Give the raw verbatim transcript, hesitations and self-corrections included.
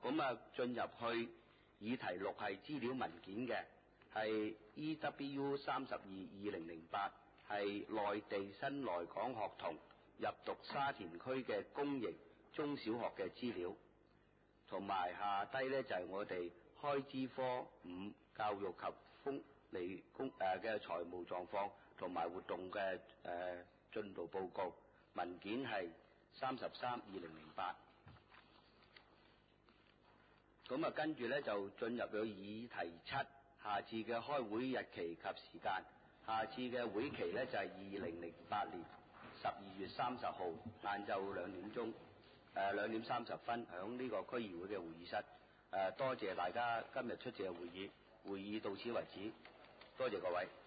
咁啊，進入去議題六係資料文件嘅，係 E W 三十二二零零八，係內地新來港學童入讀沙田區嘅公營中小學嘅資料，同埋下低呢，就係、是、我哋開支科五教育及福利公誒嘅財務狀況同埋活動嘅誒進度報告，文件係三十三二零零八。咁啊，跟住呢，就進入咗議題七，下次嘅開會日期及時間。下次嘅會期呢，就係二零零八年十二月三十號晏晝兩點鐘，誒兩點三十分，響呢個區議會嘅會議室。誒多謝大家今日出席嘅會議，會議到此為止，多謝各位。